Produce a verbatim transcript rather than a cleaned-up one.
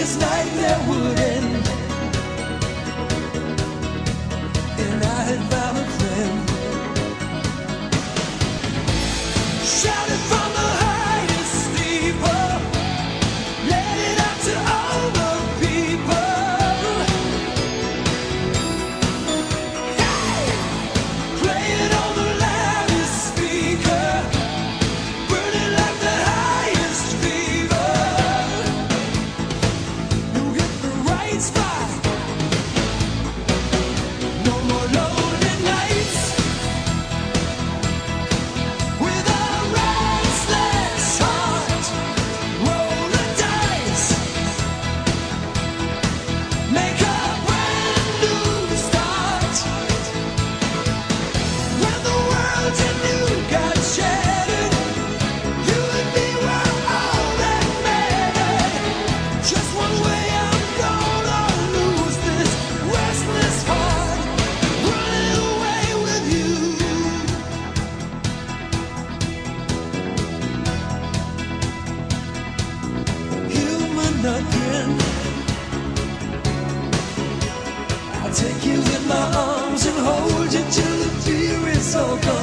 this nightmare would end, and I had found a friend. Shouted from the highest steeple, let it out to all the people. Hey! Play it on the loudest speaker, burning like the highest fever. You hit the right spot, no more lonely nights. With a restless heart, roll the dice, make a brand new start. When the world you knew got shattered, you and me were all that mattered. Just one way I'm gonna lose this restless heart, running away with you. Human again, I'll take you in my arms and hold you till the fear is all gone.